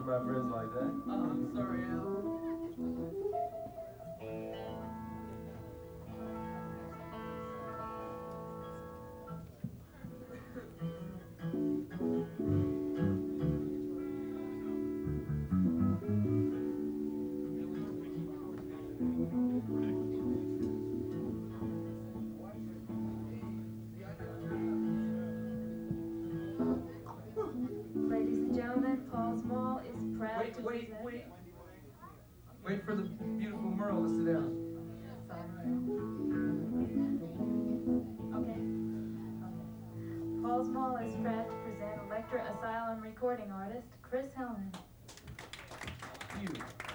my friends like that. Oh, I'm sorry, Al. Ladies and gentlemen, Paul Small is proud Wait, to wait, present. wait. Wait for the beautiful Merle to sit down. Okay. Paul Small is proud to present Electra Asylum recording artist Chris Hellman. You.